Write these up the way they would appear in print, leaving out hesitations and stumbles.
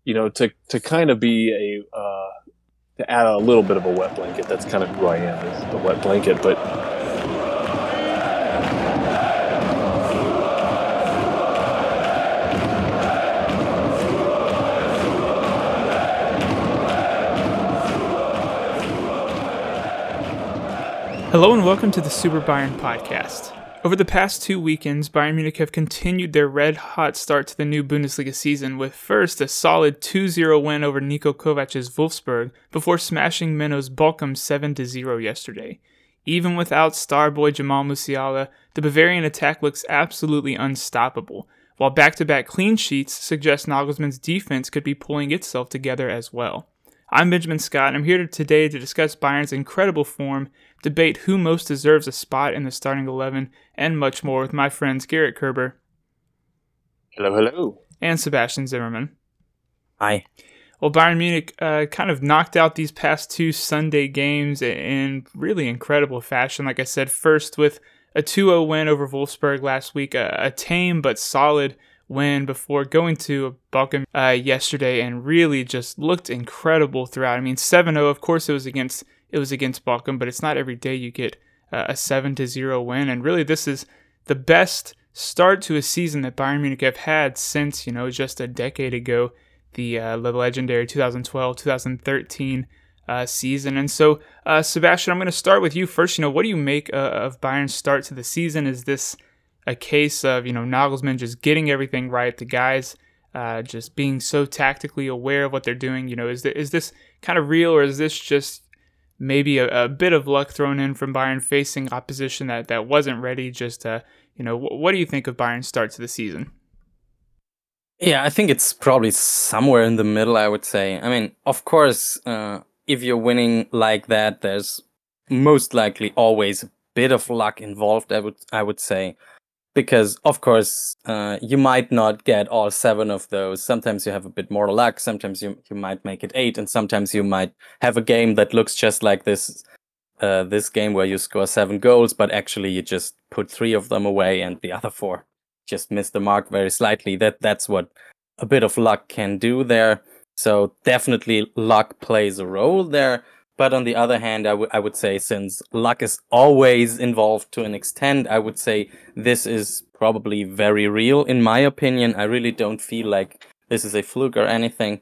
to kind of be to add a little bit of a wet blanket. That's kind of who I am, is the wet blanket. But Hello and welcome to the Super Bayern podcast. Over the past 2 weekends, Bayern Munich have continued their red-hot start to the new Bundesliga season with first a solid 2-0 win over Niko Kovac's Wolfsburg before smashing Menno's Bochum 7-0 yesterday. Even without star boy Jamal Musiala, the Bavarian attack looks absolutely unstoppable, while back-to-back clean sheets suggest Nagelsmann's defense could be pulling itself together as well. I'm Benjamin Scott, and I'm here today to discuss Bayern's incredible form, debate who most deserves a spot in the starting 11, and much more with my friends Garrett Kerber. hello. And Sebastian Zimmerman. Hi. Well, Bayern Munich kind of knocked out these past 2 Sunday games in really incredible fashion. Like I said, first with a 2-0 win over Wolfsburg last week, a tame but solid win before going to Bochum yesterday and really just looked incredible throughout. I mean, 7-0, of course it was against Bochum, but it's not every day you get a 7-0 win, and really this is the best start to a season that Bayern Munich have had since, just a decade ago, the legendary 2012-2013 season. And so, Sebastian, I'm going to start with you first. What do you make of Bayern's start to the season? Is this a case of, Nagelsmann just getting everything right, the guys just being so tactically aware of what they're doing? Is this kind of real, or is this just maybe a bit of luck thrown in from Bayern facing opposition that wasn't ready? Just, what do you think of Bayern's start to the season? Yeah, I think it's probably somewhere in the middle, I would say. I mean, of course, if you're winning like that, there's most likely always a bit of luck involved, I would say. Because, of course, you might not get all 7 of those. Sometimes you have a bit more luck. Sometimes you might make it 8. And sometimes you might have a game that looks just like this game where you score 7 goals, but actually you just put 3 of them away and the other 4 just miss the mark very slightly. That's what a bit of luck can do there. So definitely luck plays a role there. But on the other hand, I would say, since luck is always involved to an extent, I would say this is probably very real, in my opinion. I really don't feel like this is a fluke or anything,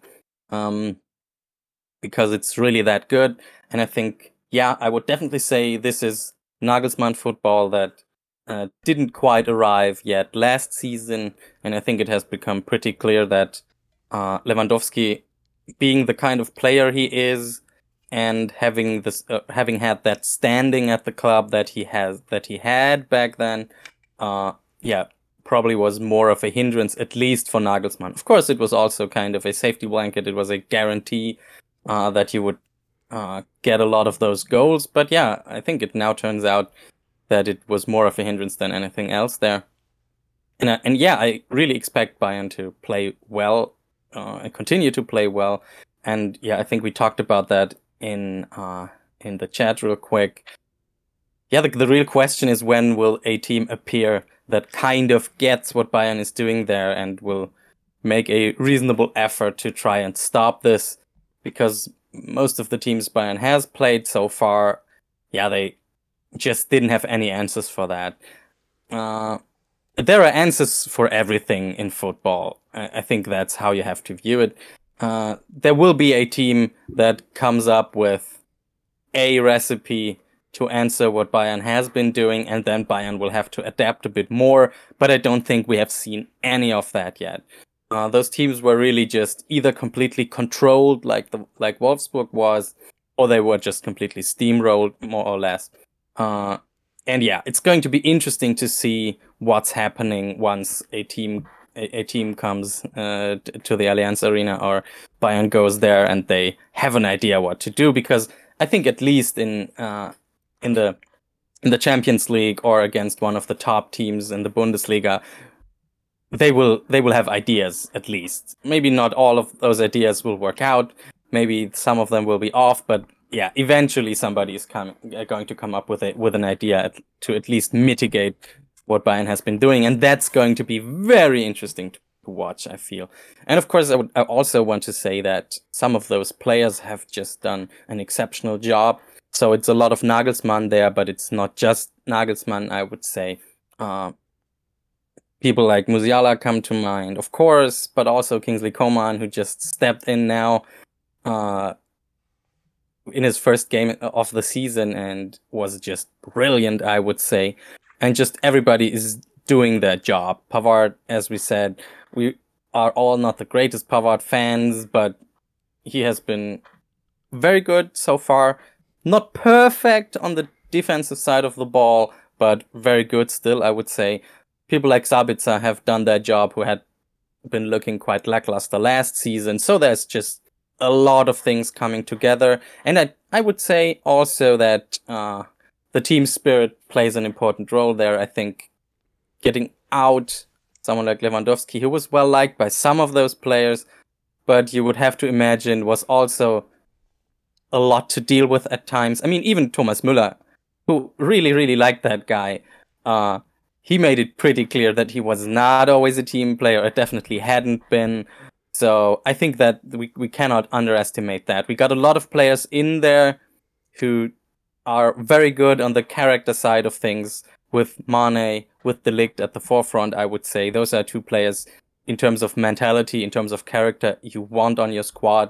because it's really that good. And I think, I would definitely say this is Nagelsmann football that didn't quite arrive yet last season. And I think it has become pretty clear that Lewandowski, being the kind of player he is, and having had that standing at the club that he had back then, probably was more of a hindrance, at least for Nagelsmann. Of course, it was also kind of a safety blanket. It was a guarantee that you would get a lot of those goals. But I think it now turns out that it was more of a hindrance than anything else there. And I really expect Bayern to play well and continue to play well. And I think we talked about that in the chat real quick. The real question is, when will a team appear that kind of gets what Bayern is doing there and will make a reasonable effort to try and stop this? Because most of the teams Bayern has played so far, they just didn't have any answers for that. There are answers for everything in football. I think that's how you have to view it. There will be a team that comes up with a recipe to answer what Bayern has been doing, and then Bayern will have to adapt a bit more, but I don't think we have seen any of that yet. Those teams were really just either completely controlled, like Wolfsburg was, or they were just completely steamrolled, more or less. And it's going to be interesting to see what's happening once a team comes to the Allianz Arena, or Bayern goes there and they have an idea what to do. Because I think at least in the Champions League or against one of the top teams in the Bundesliga, they will have ideas at least. Maybe not all of those ideas will work out. Maybe some of them will be off, but eventually somebody is going to come up with an idea to at least mitigate what Bayern has been doing, and that's going to be very interesting to watch, I feel. And of course, I also want to say that some of those players have just done an exceptional job. So it's a lot of Nagelsmann there, but it's not just Nagelsmann, I would say. People like Musiala come to mind, of course, but also Kingsley Coman, who just stepped in now in his first game of the season and was just brilliant, I would say. And just everybody is doing their job. Pavard, as we said, we are all not the greatest Pavard fans, but he has been very good so far. Not perfect on the defensive side of the ball, but very good still, I would say. People like Sabitzer have done their job, who had been looking quite lackluster last season. So there's just a lot of things coming together. And I would say also that the team spirit plays an important role there. I think getting out someone like Lewandowski, who was well liked by some of those players, but you would have to imagine was also a lot to deal with at times. I mean, even Thomas Müller, who really, really liked that guy, he made it pretty clear that he was not always a team player. It definitely hadn't been. So I think that we cannot underestimate that. We got a lot of players in there who are very good on the character side of things, with Mane, with De Ligt at the forefront, I would say. Those are two players in terms of mentality, in terms of character, you want on your squad.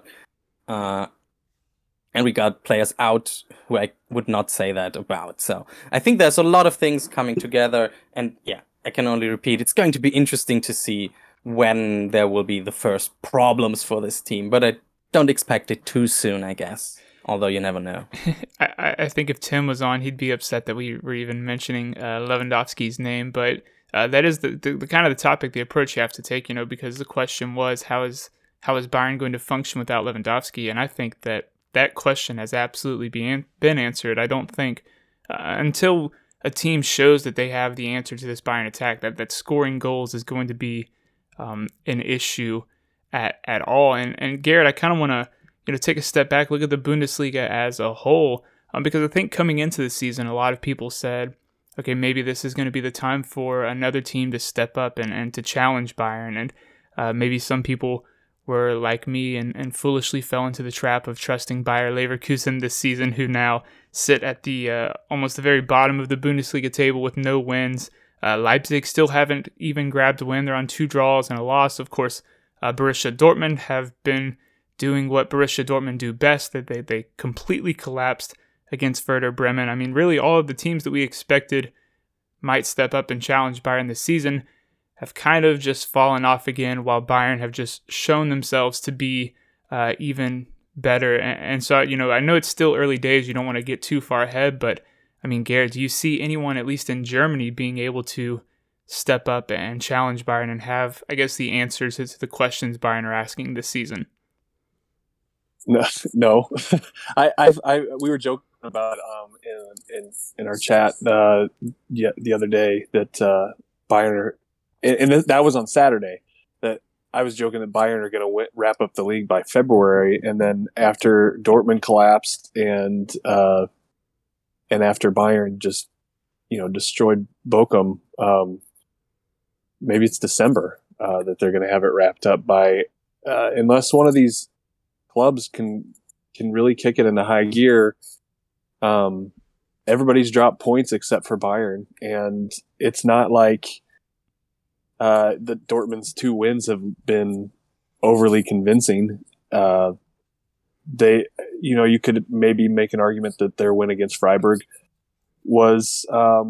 And we got players out who I would not say that about. So I think there's a lot of things coming together. And yeah, I can only repeat, it's going to be interesting to see when there will be the first problems for this team. But I don't expect it too soon, I guess. Although you never know. I think if Tim was on, he'd be upset that we were even mentioning Lewandowski's name. But that is the kind of the topic, the approach you have to take, because the question was, how is Bayern going to function without Lewandowski? And I think that question has absolutely been answered. I don't think until a team shows that they have the answer to this Bayern attack, that scoring goals is going to be an issue at all. And Garrett, I kind of want to take a step back, look at the Bundesliga as a whole, because I think coming into the season, a lot of people said, okay, maybe this is going to be the time for another team to step up and to challenge Bayern. And maybe some people were like me and foolishly fell into the trap of trusting Bayer Leverkusen this season, who now sit at the almost the very bottom of the Bundesliga table with no wins. Leipzig still haven't even grabbed a win. They're on 2 draws and a loss. Of course, Borussia Dortmund have been doing what Borussia Dortmund do best, that they completely collapsed against Werder Bremen. I mean, really all of the teams that we expected might step up and challenge Bayern this season have kind of just fallen off again, while Bayern have just shown themselves to be even better. And so, I know it's still early days. You don't want to get too far ahead, but I mean, Garrett, do you see anyone, at least in Germany, being able to step up and challenge Bayern and have, I guess, the answers to the questions Bayern are asking this season? No. We were joking about in our chat the other day that Bayern, and that was on Saturday, that I was joking that Bayern are going to wrap up the league by February, and then after Dortmund collapsed and after Bayern just destroyed Bochum, maybe it's December that they're going to have it wrapped up by, unless one of these clubs can really kick it into high gear. Everybody's dropped points except for Bayern, and it's not like the Dortmund's 2 wins have been overly convincing. You could maybe make an argument that their win against Freiburg was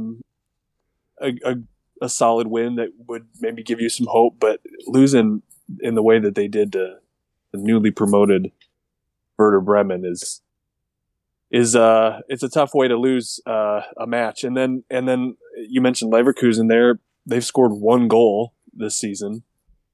a solid win that would maybe give you some hope, but losing in the way that they did to the newly promoted Werder Bremen is it's a tough way to lose a match. And then you mentioned Leverkusen. They've scored 1 goal this season,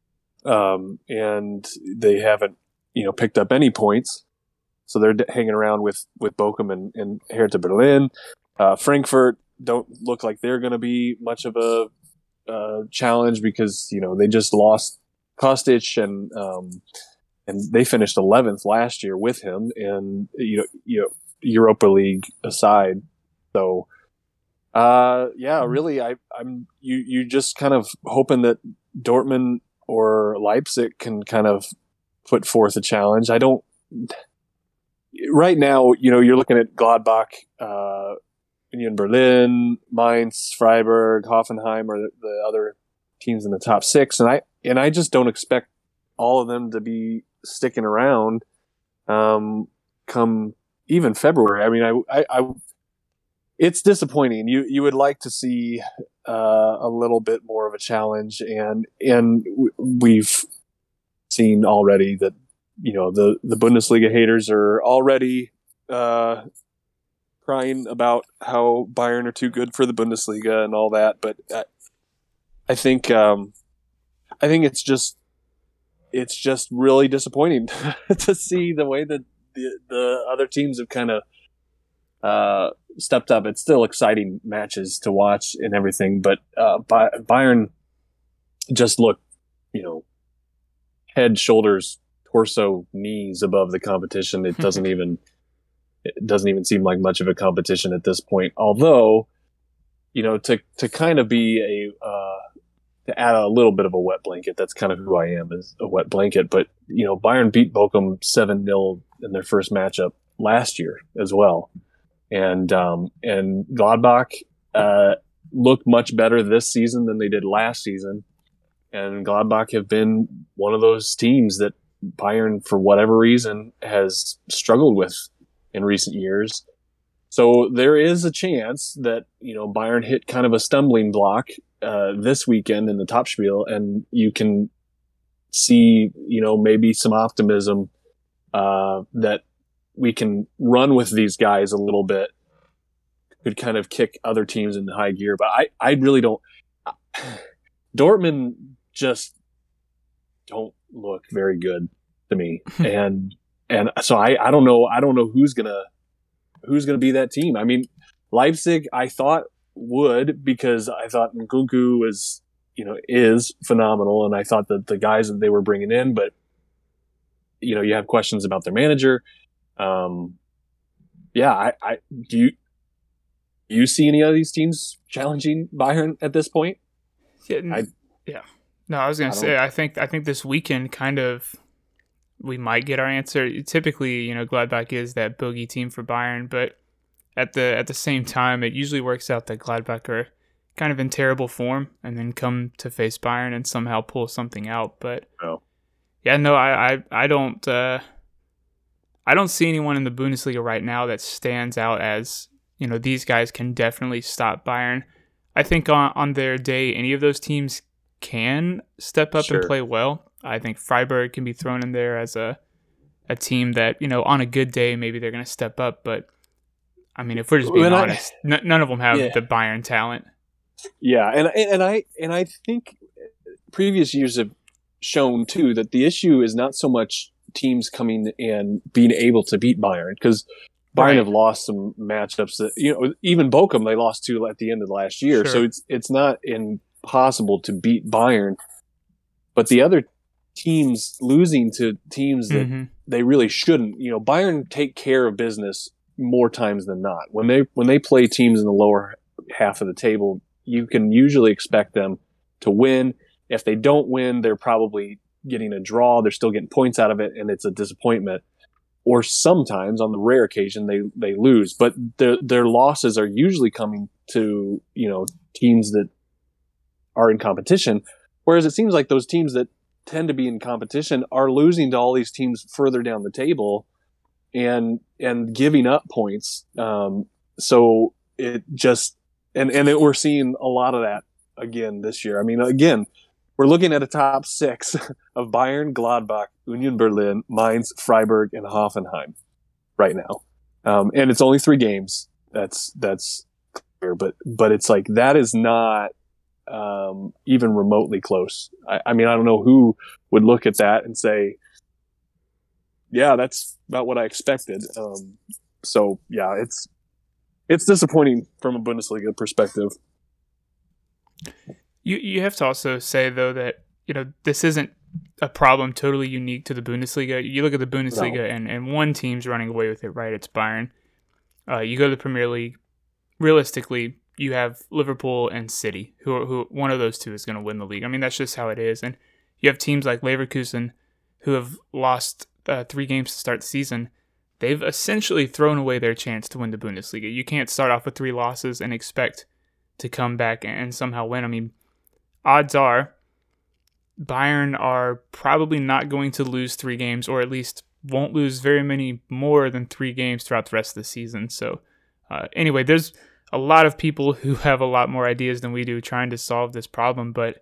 and they haven't picked up any points. So they're hanging around with Bochum and Hertha Berlin. Frankfurt don't look like they're going to be much of a challenge because they just lost Kostic and they finished 11th last year with him, and Europa League aside. So really, I'm you just kind of hoping that Dortmund or Leipzig can kind of put forth a challenge. I don't. Right now, you're looking at Gladbach, Union Berlin, Mainz, Freiburg, Hoffenheim are the other teams in the top 6, and I just don't expect all of them to be sticking around come even February. I mean, I it's disappointing. You would like to see a little bit more of a challenge, and we've seen already that the Bundesliga haters are already crying about how Bayern are too good for the Bundesliga and all that. But I think it's just really disappointing to see the way that the other teams have kind of stepped up. It's still exciting matches to watch and everything, but Bayern just look, head, shoulders, torso, knees above the competition. It doesn't even seem like much of a competition at this point. Although, to kind of be to add a little bit of a wet blanket, that's kind of who I am, is a wet blanket. But Bayern beat Bochum 7-0 in their first matchup last year as well, and Gladbach look much better this season than they did last season. And Gladbach have been one of those teams that Bayern, for whatever reason, has struggled with in recent years. So there is a chance that, Bayern hit kind of a stumbling block this weekend in the Topspiel, and you can see, maybe some optimism that we can run with these guys a little bit, could kind of kick other teams into high gear. But I really don't. Dortmund just don't look very good to me, and so I don't know who's gonna be that team. I mean, Leipzig I thought would, because I thought Nkunku is phenomenal, and I thought that the guys that they were bringing in, but you have questions about their manager. Yeah, do you see any of these teams challenging Bayern at this point? Yeah. No, I was gonna say I think this weekend kind of we might get our answer. Typically, Gladbach is that bogey team for Bayern, but at the same time, it usually works out that Gladbach are kind of in terrible form and then come to face Bayern and somehow pull something out. But yeah, no, I don't see anyone in the Bundesliga right now that stands out as these guys can definitely stop Bayern. I think on their day, any of those teams can step up and play well. I think Freiburg can be thrown in there as a team that, on a good day, maybe they're going to step up. But, I mean, if we're just being honest, none of them have the Bayern talent. Yeah, and I think previous years have shown, too, that the issue is not so much teams coming and being able to beat Bayern, because Bayern have lost some matchups that, even Bochum they lost to at the end of last year. Sure. So it's not impossible to beat Bayern, but the other teams losing to teams that they really shouldn't. Bayern take care of business more times than not. When they play teams in the lower half of the table, you can usually expect them to win. If they don't win, they're probably getting a draw. They're still getting points out of it, and it's a disappointment. Or sometimes, on the rare occasion, they lose. But their losses are usually coming to teams that are in competition. Whereas it seems like those teams that tend to be in competition are losing to all these teams further down the table and giving up points. So it just we're seeing a lot of that again this year. I mean, again, we're looking at a top 6 of Bayern, Gladbach, Union Berlin, Mainz, Freiburg, and Hoffenheim right now. And it's only 3 games. That's clear, but it's like that is not even remotely close. I mean, I don't know who would look at that and say, yeah, that's about what I expected. So yeah, it's disappointing from a Bundesliga perspective. You have to also say, though, that this isn't a problem totally unique to the Bundesliga. You look at the Bundesliga and one team's running away with it, right? It's Bayern. You go to the Premier League, realistically, you have Liverpool and City, who one of those two is going to win the league. I mean, that's just how it is. And you have teams like Leverkusen who have lost 3 games to start the season. They've essentially thrown away their chance to win the Bundesliga. You can't start off with 3 losses and expect to come back and somehow win. I mean, odds are Bayern are probably not going to lose 3 games, or at least won't lose very many more than 3 games throughout the rest of the season. So anyway, there's a lot of people who have a lot more ideas than we do trying to solve this problem, but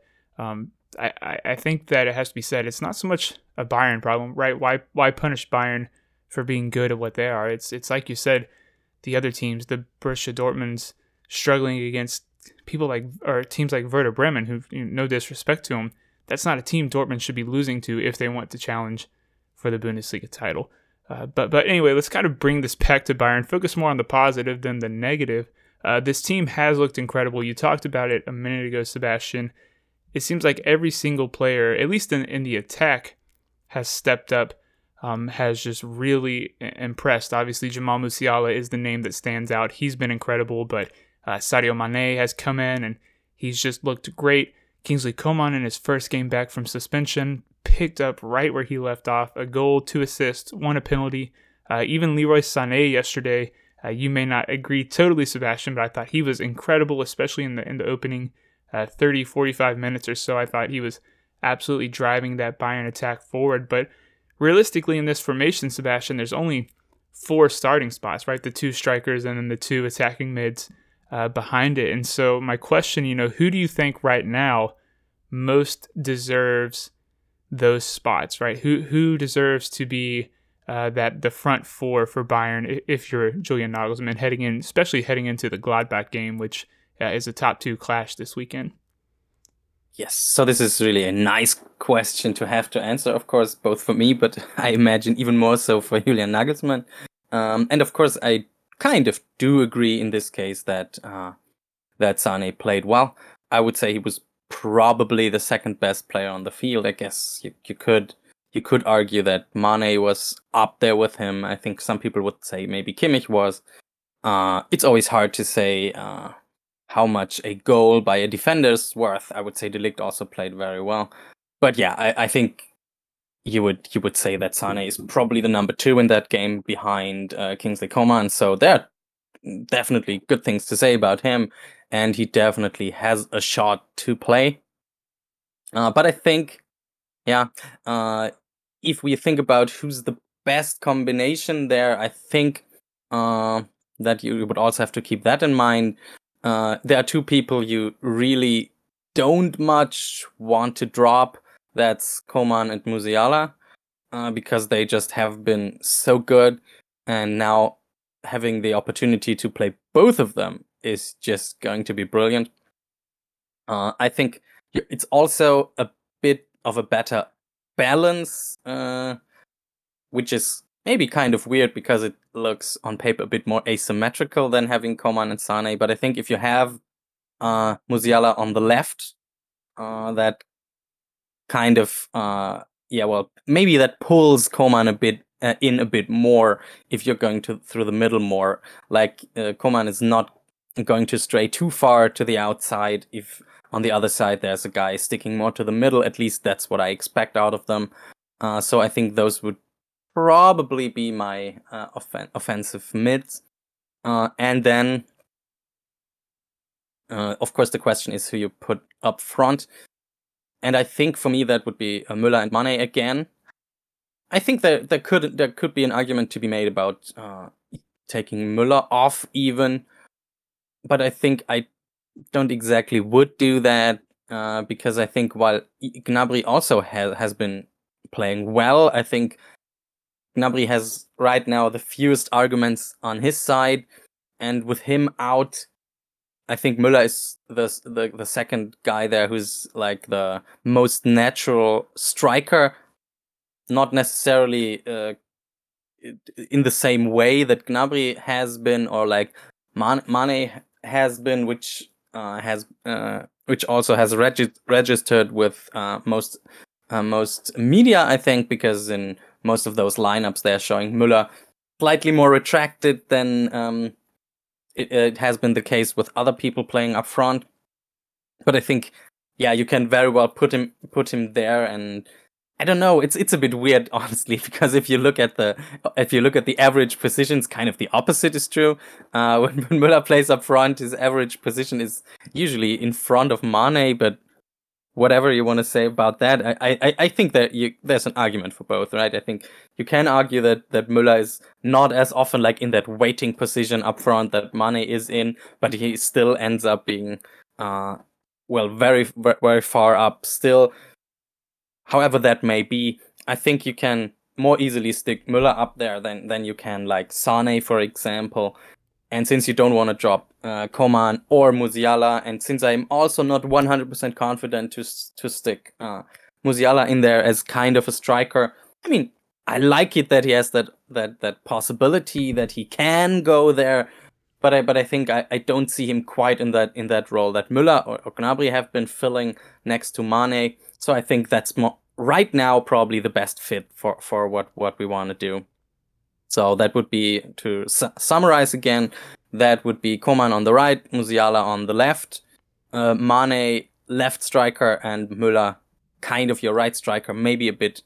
I think that it has to be said, it's not so much a Bayern problem, right? Why punish Bayern for being good at what they are? It's like you said, the other teams, the Borussia Dortmunds, struggling against teams like Werder Bremen, who, no disrespect to them, that's not a team Dortmund should be losing to if they want to challenge for the Bundesliga title. But anyway, let's kind of bring this back to Bayern, focus more on the positive than the negative. This team has looked incredible. You talked about it a minute ago, Sebastian. It seems like every single player, at least in the attack, has stepped up, has just really impressed. Obviously, Jamal Musiala is the name that stands out. He's been incredible, but Sadio Mane has come in, and he's just looked great. Kingsley Coman, in his first game back from suspension, picked up right where he left off. A goal, 2 assists, 1 a penalty. Even Leroy Sané yesterday, you may not agree totally, Sebastian, but I thought he was incredible, especially in the opening 30, 45 minutes or so. I thought he was absolutely driving that Bayern attack forward. But realistically, in this formation, Sebastian, there's only 4 starting spots, right? The 2 strikers and then the 2 attacking mids behind it. And so my question, who do you think right now most deserves those spots, right? Who deserves to be the front 4 for Bayern if you're Julian Nagelsmann, especially heading into the Gladbach game, which is a top 2 clash this weekend? Yes, so this is really a nice question to have to answer, of course, both for me, but I imagine even more so for Julian Nagelsmann. And of course, I kind of do agree in this case that Sané played well. I would say he was probably the second best player on the field. I guess you could argue that Mane was up there with him. I think some people would say maybe Kimmich was. It's always hard to say how much a goal by a defender's worth. I would say De Ligt also played very well. But yeah, I think you would say that Sané is probably the number 2 in that game behind Kingsley Coman. So there are definitely good things to say about him, and he definitely has a shot to play. But I think, if we think about who's the best combination there, I think that you would also have to keep that in mind. There are 2 people you really don't much want to drop. That's Coman and Musiala, because they just have been so good, and now having the opportunity to play both of them is just going to be brilliant. I think it's also a bit of a better balance, which is maybe kind of weird because it looks on paper a bit more asymmetrical than having Coman and Sané. But I think if you have Musiala on the left, that kind of maybe that pulls Coman a bit in a bit more if you're going through the middle more. Like Coman is not going to stray too far to the outside if on the other side there's a guy sticking more to the middle. At least that's what I expect out of them. So I think those would probably be my offensive mids. And then, of course, the question is who you put up front. And I think for me that would be Müller and Mane again. I think there could be an argument to be made about taking Müller off even, but I think I don't exactly would do that because I think while Gnabry also has been playing well, I think Gnabry has right now the fewest arguments on his side, and with him out, I think Müller is the second guy there who's like the most natural striker, not necessarily in the same way that Gnabry has been, or like Mane has been, which also has registered with most media, I think, because in most of those lineups they're showing Müller slightly more retracted than it has been the case with other people playing up front. But I think yeah, you can very well put him there, and I don't know. It's a bit weird, honestly, because if you look at the average positions, kind of the opposite is true. When Müller plays up front, his average position is usually in front of Mane. But whatever you want to say about that, I think that there's an argument for both, right? I think you can argue that Müller is not as often like in that waiting position up front that Mane is in, but he still ends up being very very far up still. However that may be, I think you can more easily stick Müller up there than you can like Sane, for example. And since you don't want to drop Coman or Musiala, and since I'm also not 100% confident to stick Musiala in there as kind of a striker, I mean, I like it that he has that possibility that he can go there, but I think I don't see him quite in that role that Müller or Gnabry have been filling next to Mane. So I think that's right now probably the best fit for what we want to do. So that would be, to summarize again, that would be Coman on the right, Musiala on the left, Mane left striker, and Müller kind of your right striker, maybe a bit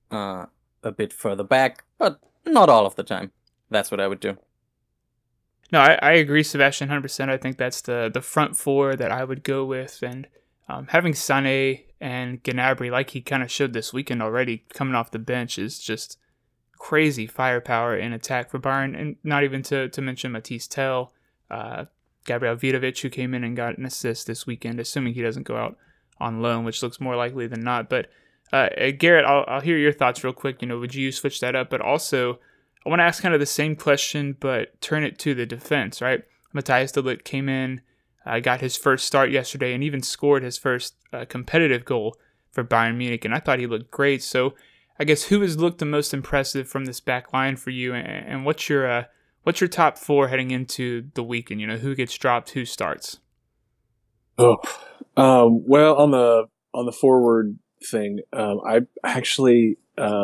further back, but not all of the time. That's what I would do. No, I agree, Sebastian, 100%. I think that's the front four that I would go with. And having Sané and Gnabry, like he kind of showed this weekend already, coming off the bench is just crazy firepower in attack for Bayern. And not even to mention Matisse Tel, Gabriel Vidovic, who came in and got an assist this weekend, assuming he doesn't go out on loan, which looks more likely than not. But Garrett, I'll hear your thoughts real quick. Would you switch that up? But also, I want to ask kind of the same question, but turn it to the defense, right? Matthijs de Ligt came in, got his first start yesterday, and even scored his first competitive goal for Bayern Munich, and I thought he looked great. So I guess who has looked the most impressive from this back line for you, and what's your top four heading into the weekend? Who gets dropped, who starts? Well, on the forward thing, I actually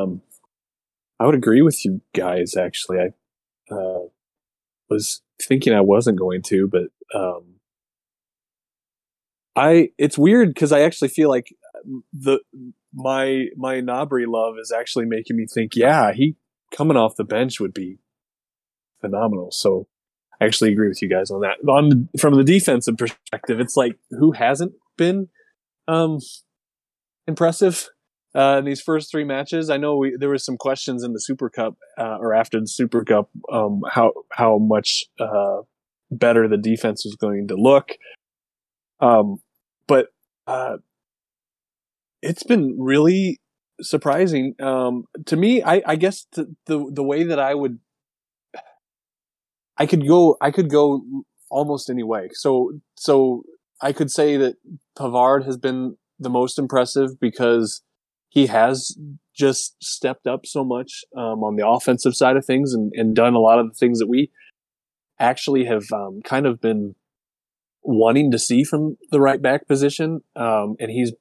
I would agree with you guys. Actually, I was thinking I wasn't going to, but it's weird because I actually feel like my Gnabry love is actually making me think, yeah, he coming off the bench would be phenomenal. So I actually agree with you guys on that. From the defensive perspective, it's like, who hasn't been impressive in these first three matches? I know there was some questions in the Super Cup or after the Super Cup how much better the defense was going to look. But it's been really surprising to me. I guess the way that I could go almost any way. So I could say that Pavard has been the most impressive because he has just stepped up so much on the offensive side of things and done a lot of the things that we actually have kind of been wanting to see from the right back position. And he's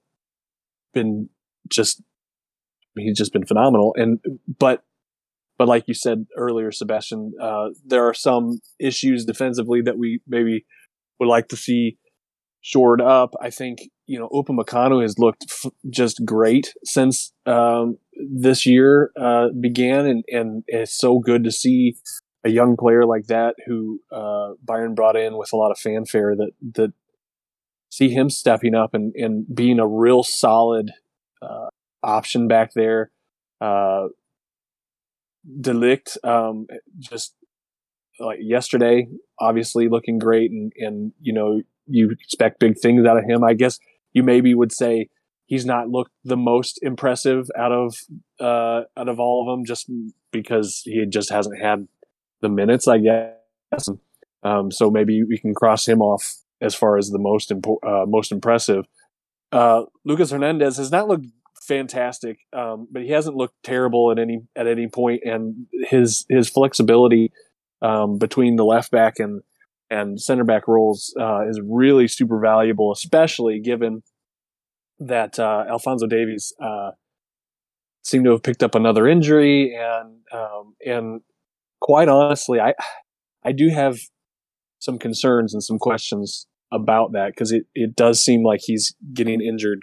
just been phenomenal. But like you said earlier, Sebastian, there are some issues defensively that we maybe would like to see shored up. I think, Upamecano has looked just great since this year began, and it's so good to see a young player like that who Bayern brought in with a lot of fanfare that see him stepping up and being a real solid option back there. De Ligt, just like yesterday, obviously looking great, and you expect big things out of him. I guess you maybe would say he's not looked the most impressive out of all of them, just because he just hasn't had the minutes, I guess. So maybe we can cross him off as far as the most impressive. Lucas Hernandez has not looked fantastic, but he hasn't looked terrible at any point, and his flexibility between the left back and center back roles is really super valuable, especially given that Alphonso Davies seemed to have picked up another injury, and quite honestly, I do have some concerns and some questions about that, because it does seem like he's getting injured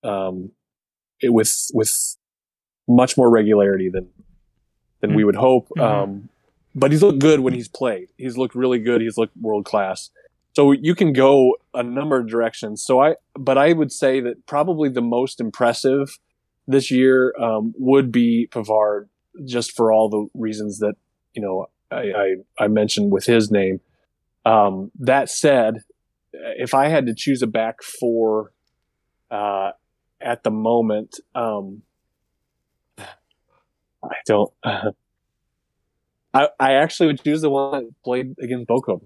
with much more regularity than we would hope. Mm-hmm. But he's looked good when he's played. He's looked really good. He's looked world class. So you can go a number of directions. But I would say that probably the most impressive this year would be Pavard, just for all the reasons that I mentioned with his name. That said, if I had to choose a back four at the moment, I don't. I actually would choose the one that played against Bochum,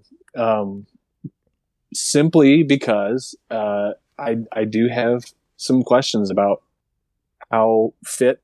simply because I do have some questions about how fit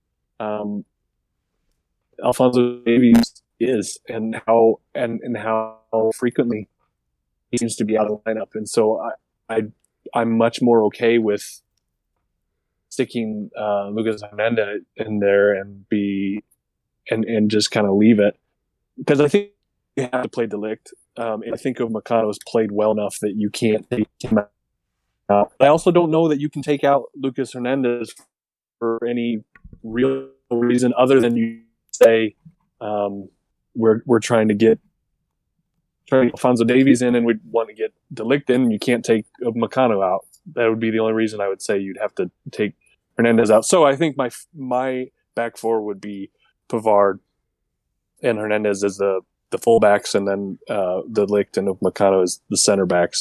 Alphonso Davies is, and how frequently he seems to be out of the lineup, and so I'm much more okay with sticking Lucas Hernandez in there and just kind of leave it, because I think you have to play De Ligt. And I think Upamecano has played well enough that you can't take him out. I also don't know that you can take out Lucas Hernandez for any real reason other than you say we're trying to get Alphonso Davies in, and we want to get De Ligt in, and you can't take Upamecano out. That would be the only reason I would say you'd have to take Hernandez out. So I think my back four would be Pavard and Hernandez as the fullbacks, and then De Ligt and Upamecano as the center backs.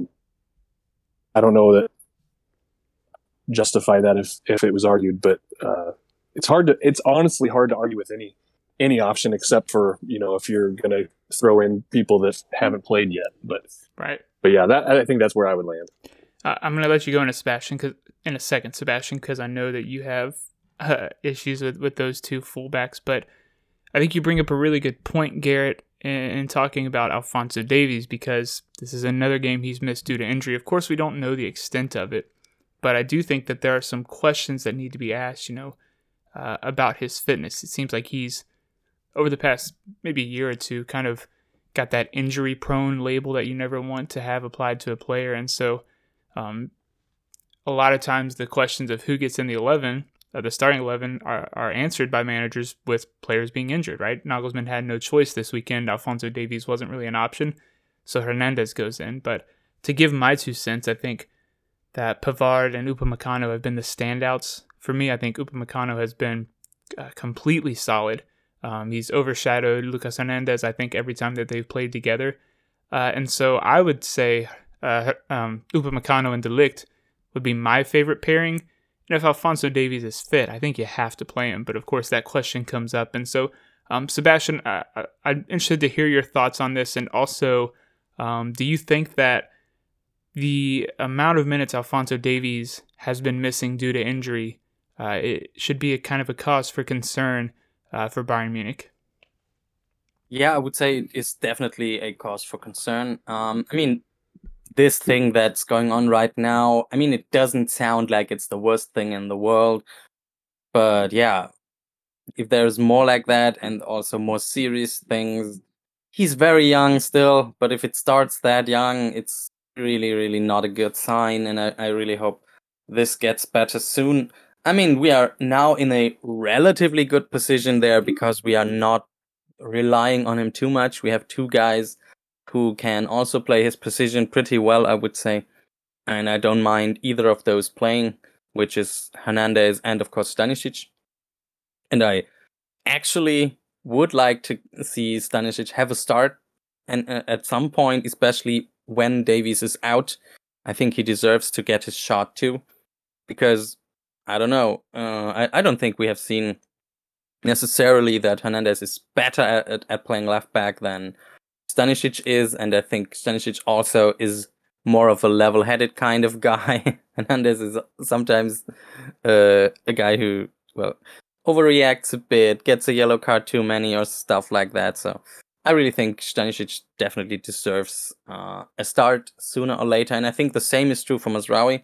I don't know that justify that if it was argued, but it's honestly hard to argue with any option, except for if you're going to throw in people that haven't played yet. But right. But yeah, I think that's where I would land. I'm going to let you go in a second, Sebastian, because I know that you have issues with those two fullbacks. But I think you bring up a really good point, Garrett, in talking about Alphonso Davies, because this is another game he's missed due to injury. Of course, we don't know the extent of it, but I do think that there are some questions that need to be asked, about his fitness. It seems like he's, over the past maybe a year or two, kind of got that injury-prone label that you never want to have applied to a player. And so a lot of times the questions of who gets in the starting 11 are answered by managers with players being injured, right? Nagelsmann had no choice this weekend. Alphonso Davies wasn't really an option, so Hernandez goes in. But to give my 2 cents, I think that Pavard and Upamecano have been the standouts. For me, I think Upamecano has been completely solid. He's overshadowed Lucas Hernandez, I think, every time that they've played together. And so I would say Upamecano and De Ligt would be my favorite pairing. And if Alphonso Davies is fit, I think you have to play him. But of course, that question comes up. And so, Sebastian, I'm interested to hear your thoughts on this. And also, do you think that the amount of minutes Alphonso Davies has been missing due to injury, it should be a kind of a cause for concern for Bayern Munich? Yeah, I would say it's definitely a cause for concern. This thing that's going on right now, it doesn't sound like it's the worst thing in the world. But yeah, if there's more like that and also more serious things, he's very young still, but if it starts that young, it's really, really not a good sign. And I really hope this gets better soon. We are now in a relatively good position there because we are not relying on him too much. We have 2 guys who can also play his position pretty well, I would say. And I don't mind either of those playing, which is Hernandez and, of course, Stanisic. And I actually would like to see Stanisic have a start. And at some point, especially when Davies is out, I think he deserves to get his shot too. Because, I don't know, I don't think we have seen necessarily that Hernandez is better at playing left back than Stanisic is, and I think Stanisic also is more of a level-headed kind of guy. Hernandez is sometimes a guy who, overreacts a bit, gets a yellow card too many or stuff like that. So I really think Stanisic definitely deserves a start sooner or later, and I think the same is true for Mazraoui.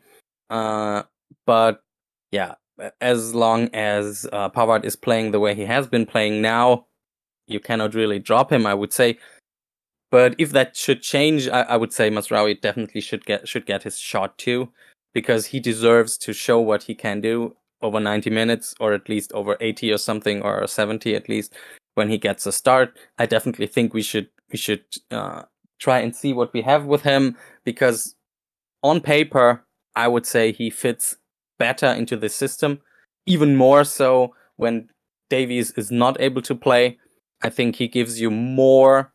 But yeah, as long as Pavard is playing the way he has been playing now, you cannot really drop him, I would say. But if that should change, I would say Mazraoui definitely should get his shot too, because he deserves to show what he can do over 90 minutes, or at least over 80 or something, or 70 at least, when he gets a start. I definitely think we should try and see what we have with him, because on paper, I would say he fits better into the system, even more so when Davies is not able to play. I think he gives you more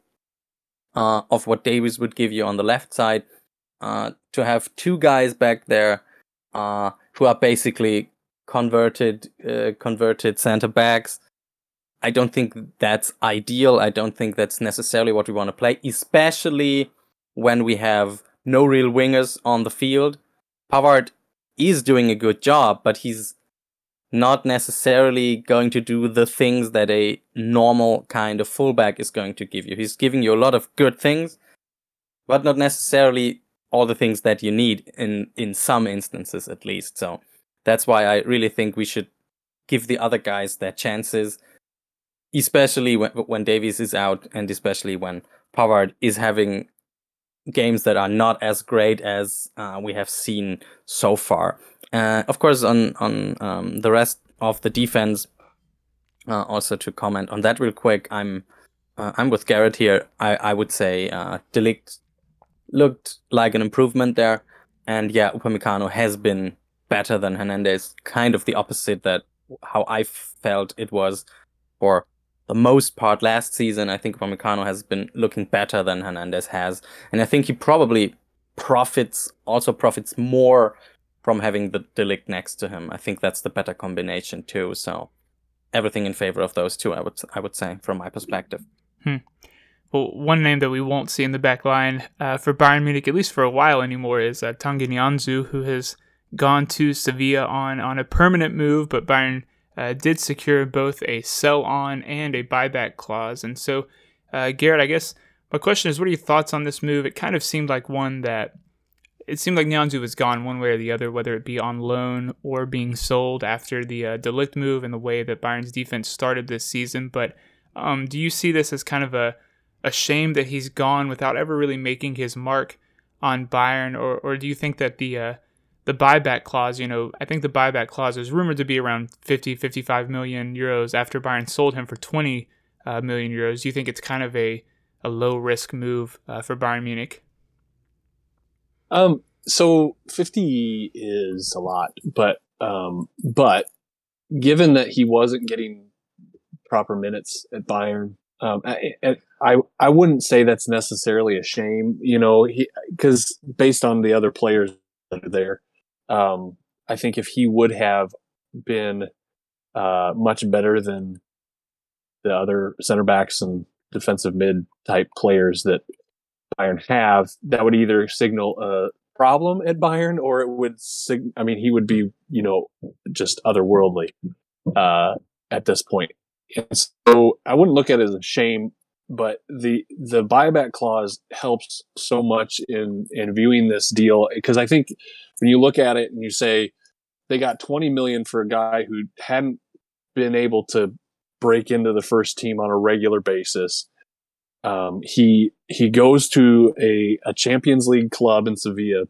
of what Davies would give you on the left side. To have two guys back there who are basically converted center backs, I don't think that's ideal. I don't think that's necessarily what we want to play, especially when we have no real wingers on the field. Pavard is doing a good job, but he's not necessarily going to do the things that a normal kind of fullback is going to give you. He's giving you a lot of good things, but not necessarily all the things that you need in some instances, at least. So that's why I really think we should give the other guys their chances, especially when Davies is out, and especially when Pavard is having games that are not as great as we have seen so far. Of course, on the rest of the defense, also to comment on that real quick, I'm with Garrett here. I would say De Ligt looked like an improvement there, and yeah, Upamecano has been better than Hernandez. Kind of the opposite that how I felt it was for the most part last season. I think Upamecano has been looking better than Hernandez has, and I think he probably profits more from having the De Ligt next to him. I think that's the better combination too. So everything in favor of those two, I would say, from my perspective. Well, one name that we won't see in the back line for Bayern Munich, at least for a while anymore, is Tanguy Nianzou, who has gone to Sevilla on a permanent move, but Bayern did secure both a sell-on and a buyback clause. And so, Garrett, I guess my question is, what are your thoughts on this move? It kind of seemed like it seemed like Nianzou was gone one way or the other, whether it be on loan or being sold after the De Ligt move and the way that Bayern's defense started this season. But do you see this as kind of a shame that he's gone without ever really making his mark on Bayern, or do you think that the buyback clause, I think the buyback clause is rumored to be around 55 million euros after Bayern sold him for 20 million euros. Do you think it's kind of a low risk move for Bayern Munich? So 50 is a lot, but given that he wasn't getting proper minutes at Bayern, I wouldn't say that's necessarily a shame, because based on the other players that are there, I think if he would have been much better than the other center backs and defensive mid type players that Bayern have, that would either signal a problem at Bayern, or it would he would be, just otherworldly at this point. And so I wouldn't look at it as a shame, but the buyback clause helps so much in viewing this deal, because I think when you look at it and you say they got 20 million for a guy who hadn't been able to break into the first team on a regular basis. He goes to a Champions League club in Sevilla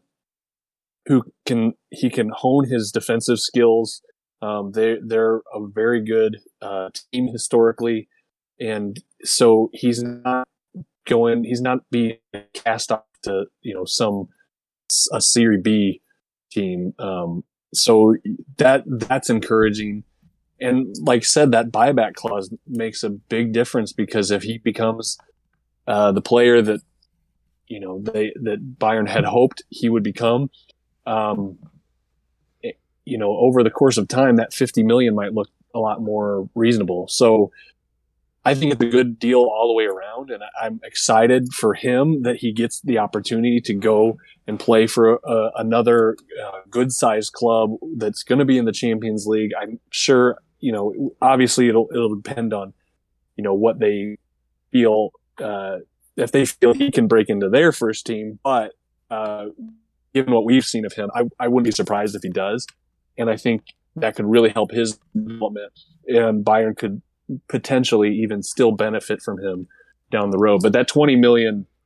he can hone his defensive skills. They're a very good team historically, and so he's not being cast off to a Serie B team. So that's encouraging. And like I said, that buyback clause makes a big difference, because if he becomes the player that that Bayern had hoped he would become, over the course of time, that 50 million might look a lot more reasonable. So I think it's a good deal all the way around, and I'm excited for him that he gets the opportunity to go and play for another good-sized club that's going to be in the Champions League. I'm sure, obviously it'll depend on, what they feel, if they feel he can break into their first team. But given what we've seen of him, I wouldn't be surprised if he does. And I think that could really help his development, and Bayern could potentially even still benefit from him down the road. But that 20 million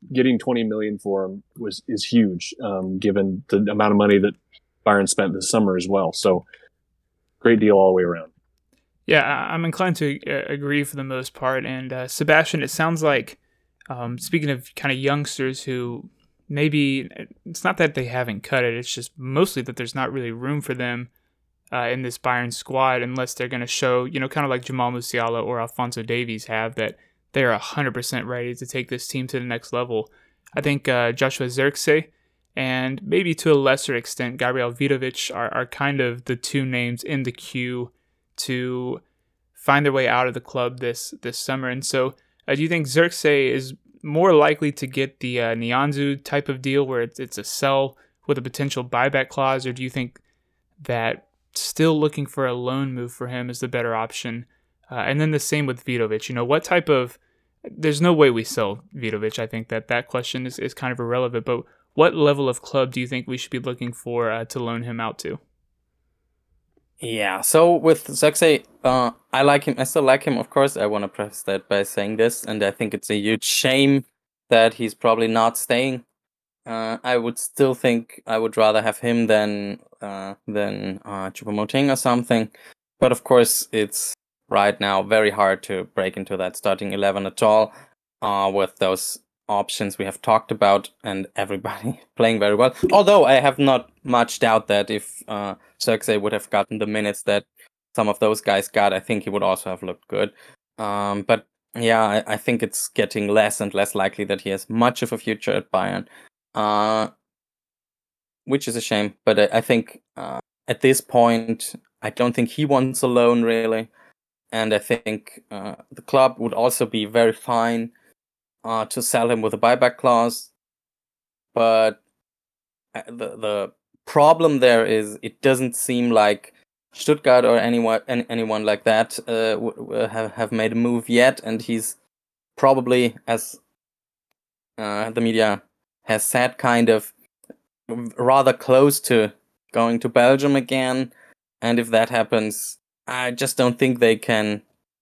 getting 20 million for him is huge, given the amount of money that Bayern spent this summer as well. So great deal all the way around. Yeah, I'm inclined to agree for the most part. And Sebastian, it sounds like, speaking of kind of youngsters who maybe it's not that they haven't cut it, it's just mostly that there's not really room for them in this Bayern squad unless they're going to show, kind of like Jamal Musiala or Alphonso Davies have, that they're 100% ready to take this team to the next level. I think Joshua Zirkzee and maybe to a lesser extent Gabriel Vidovic are kind of the two names in the queue to find their way out of the club this summer. And so do you think Zirkzee is more likely to get the Nianzou type of deal where it's a sell with a potential buyback clause, or do you think that still looking for a loan move for him is the better option? And then the same with Vidovic. What type of... There's no way we sell Vidovic. I think that question is kind of irrelevant, but what level of club do you think we should be looking for to loan him out to? Yeah, so with Zirkzee, I like him. I still like him, of course. I want to preface that by saying this, and I think it's a huge shame that he's probably not staying. I would still think I would rather have him than Choupo-Moting or something. But of course, it's right now very hard to break into that starting 11 at all with those options we have talked about and everybody playing very well. Although I have not much doubt that if Zirkzee would have gotten the minutes that some of those guys got, I think he would also have looked good. But yeah, I think it's getting less and less likely that he has much of a future at Bayern, which is a shame. But I think at this point, I don't think he wants a loan really. And I think the club would also be very fine to sell him with a buyback clause. But the problem there is it doesn't seem like Stuttgart or anyone like that have made a move yet, and he's probably, as the media has said, kind of rather close to going to Belgium again. And if that happens, I just don't think they can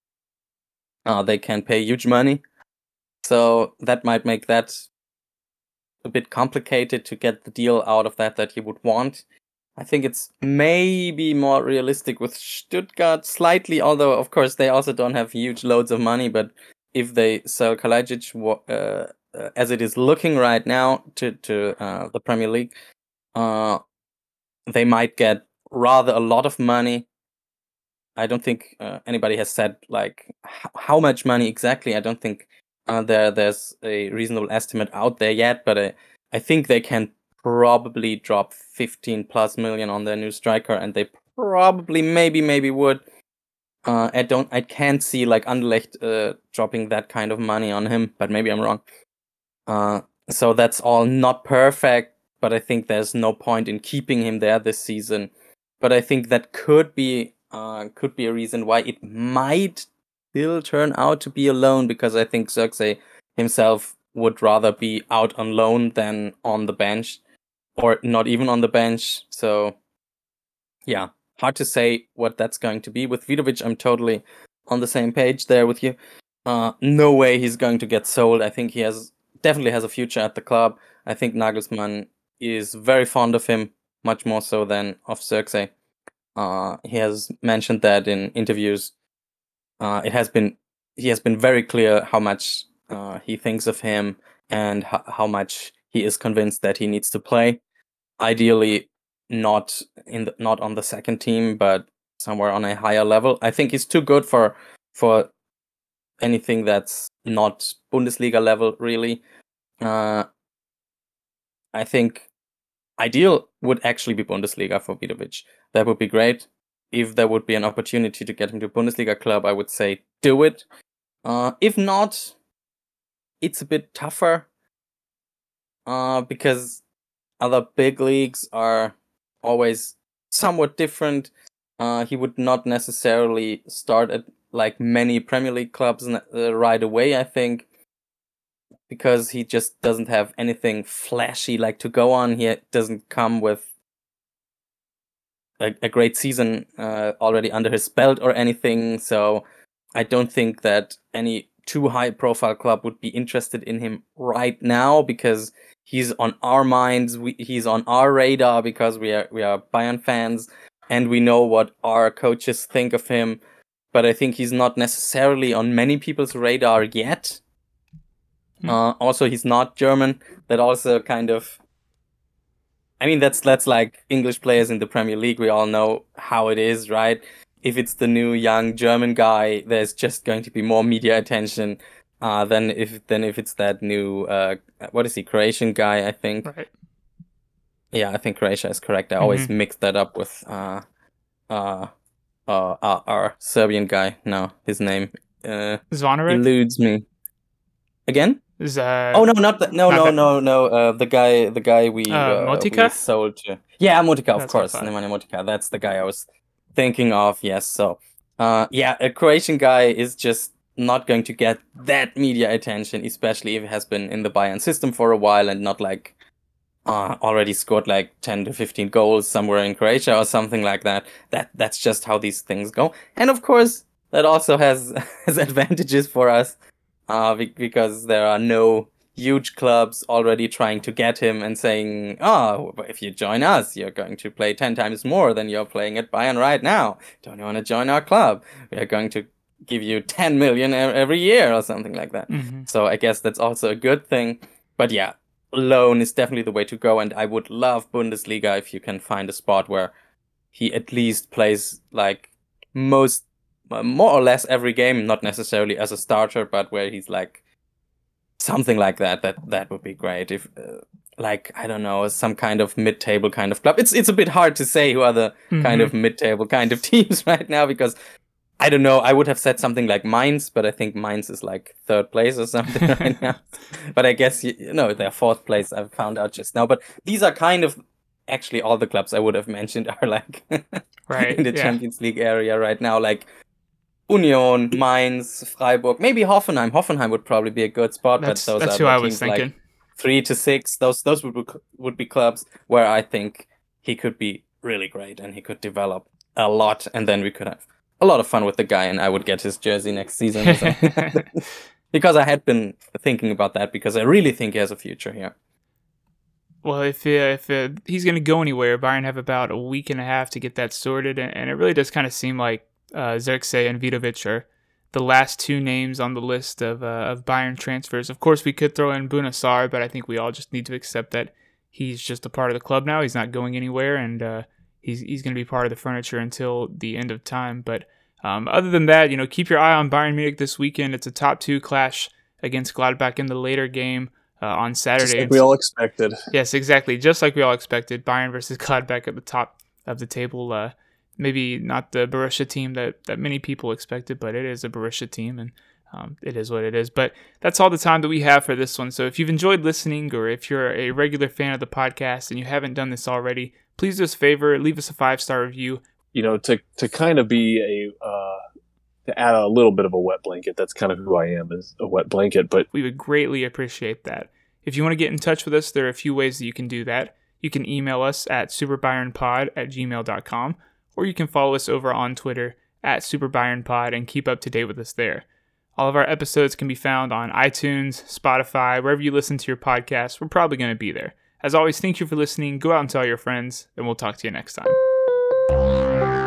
pay huge money. So that might make that a bit complicated to get the deal out of that he would want. I think it's maybe more realistic with Stuttgart slightly, although of course they also don't have huge loads of money. But if they sell Kalajdzic as it is looking right now to the Premier League, they might get rather a lot of money. I don't think anybody has said like how much money exactly. I don't think there's a reasonable estimate out there yet, but I think they can probably drop 15 plus million on their new striker, and they probably maybe would. I can't see like Anderlecht dropping that kind of money on him, but maybe I'm wrong. So that's all not perfect, but I think there's no point in keeping him there this season. But I think that could be a reason why it might still turn out to be a loan, because I think Zirkzee himself would rather be out on loan than on the bench, or not even on the bench. So yeah, hard to say what that's going to be. With Vidovic, I'm totally on the same page there with you. No way he's going to get sold. I think he definitely has a future at the club. I think Nagelsmann is very fond of him, much more so than of Zirkzee. He has mentioned that in interviews. He has been very clear how much he thinks of him and how much he is convinced that he needs to play. Ideally, not on the second team, but somewhere on a higher level. I think he's too good for anything that's not Bundesliga level, really. I think ideal would actually be Bundesliga for Vidovic. That would be great. If there would be an opportunity to get him to a Bundesliga club, I would say do it. If not, it's a bit tougher because other big leagues are always somewhat different. He would not necessarily start at like many Premier League clubs right away, I think, because he just doesn't have anything flashy like to go on. He doesn't come with a great season already under his belt or anything. So I don't think that any too high-profile club would be interested in him right now, because he's on our minds. He's on our radar because we are Bayern fans, and we know what our coaches think of him. But I think he's not necessarily on many people's radar yet. Also, he's not German. That also kind of... I mean, that's like English players in the Premier League. We all know how it is, right? If it's the new young German guy, there's just going to be more media attention than if it's that new what is he, Croatian guy, I think. Right. Yeah, I think Croatia is correct. I always mix that up with our Serbian guy. No, his name Zvonarek eludes me. Again? Oh no, not that. No. The guy we Motika? we sold to. Yeah, Motika, of That's course. Nemanja Motika. That's the guy I was thinking of. Yes. So, a Croatian guy is just not going to get that media attention, especially if he has been in the Bayern system for a while and not like already scored like 10 to 15 goals somewhere in Croatia or something like that. That's just how these things go. And of course, that also has advantages for us. Because there are no huge clubs already trying to get him and saying, if you join us, you're going to play 10 times more than you're playing at Bayern right now. Don't you want to join our club? We are going to give you 10 million every year or something like that. So I guess that's also a good thing. But yeah, loan is definitely the way to go. And I would love Bundesliga if you can find a spot where he at least plays like more or less every game, not necessarily as a starter, but where he's like something like that would be great. If like, I don't know, some kind of mid-table kind of club. It's a bit hard to say who are the kind of mid-table kind of teams right now, because I don't know. I would have said something like Mainz, but I think Mainz is like third place or something right now. But I guess they're fourth place. I found out just now. But these are kind of actually all the clubs I would have mentioned are like right in the Champions League area right now, like Union, Mainz, Freiburg, maybe Hoffenheim. Hoffenheim would probably be a good spot, but those are who I teams was thinking. Like 3 to 6. Those would be clubs where I think he could be really great and he could develop a lot, and then we could have a lot of fun with the guy, and I would get his jersey next season or something. Because I had been thinking about that, because I really think he has a future here. Well, if he's going to go anywhere, Bayern have about a week and a half to get that sorted, and it really does kind of seem like Zirkzee and Vidovic are the last two names on the list of Bayern transfers. Of course, we could throw in Bouna Sarr, but I think we all just need to accept that he's just a part of the club now. He's not going anywhere, and he's going to be part of the furniture until the end of time. But other than that, keep your eye on Bayern Munich this weekend. It's a top 2 clash against Gladbach in the later game on Saturday. Just like we all expected. Yes, exactly. Just like we all expected. Bayern versus Gladbach at the top of the table. Maybe not the Borussia team that many people expected, but it is a Borussia team, and it is what it is. But that's all the time that we have for this one. So if you've enjoyed listening, or if you're a regular fan of the podcast and you haven't done this already, please do us a favor, leave us a 5-star review. To kind of be to add a little bit of a wet blanket. That's kind of who I am, is a wet blanket. But we would greatly appreciate that. If you want to get in touch with us, there are a few ways that you can do that. You can email us at superbayernpod@gmail.com. Or you can follow us over on Twitter at SuperBayernPod and keep up to date with us there. All of our episodes can be found on iTunes, Spotify, wherever you listen to your podcasts. We're probably going to be there. As always, thank you for listening. Go out and tell your friends, and we'll talk to you next time.